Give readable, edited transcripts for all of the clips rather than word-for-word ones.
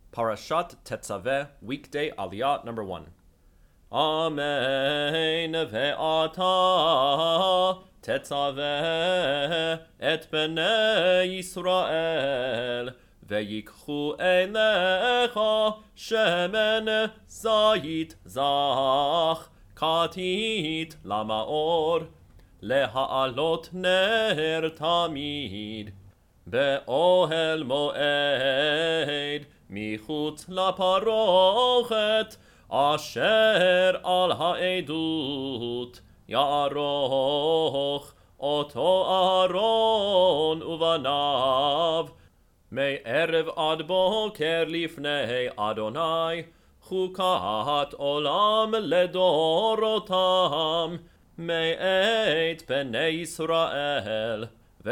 Parashat Tetzaveh, weekday Aliyah number 1. Amen ve'ata tetzaveh et bnei Yisrael ve'yikchu elecha shemen zayit zach katit lamaor leha'alot ner tamid be'ohel moed michutz laparochet asher al ha'edut ya'aroch oto Aaron uvanav me'erev ad boker lifnei Adonai chukat olam ledorotam me'et bnei Yisrael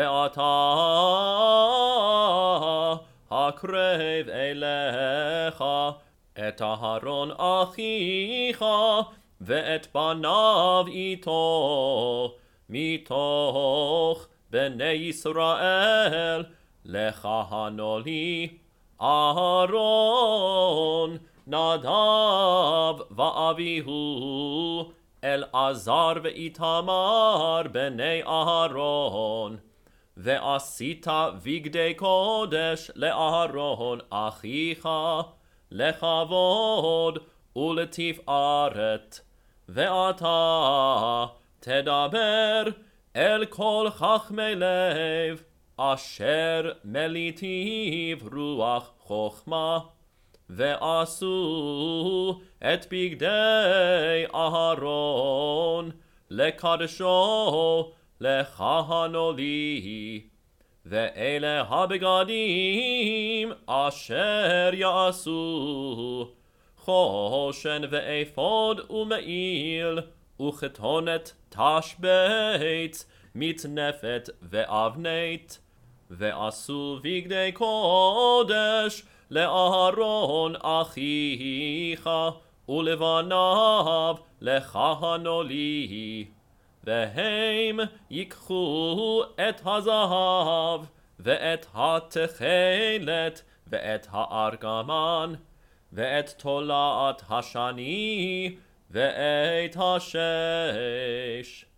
ve'ata הקרב אליך את אהרון אחיך ואת בניו איתו מתוך בני ישראל לכהנו לי אהרון נדב ואביהו אלעזר ואיתמר בני אהרון ועשית בגדי קודש לאהרון אחיך לכבוד ולתפארת ואתה תדבר אל כל חכמי לב אשר מליטיב רוח חוכמה ועשו את בגדי אהרון לקדשו לכהנו לי ואלה הבגדים אשר יעשו חושן ואפוד ומעיל וכתונת תשבץ מצנפת ואבנית ועשו בגדי קודש לאהרון אחיך ולבניו לכהנו לי והם ייקחו את הזהב ואת התכלת ואת הארגמן ואת תולעת השני ואת השש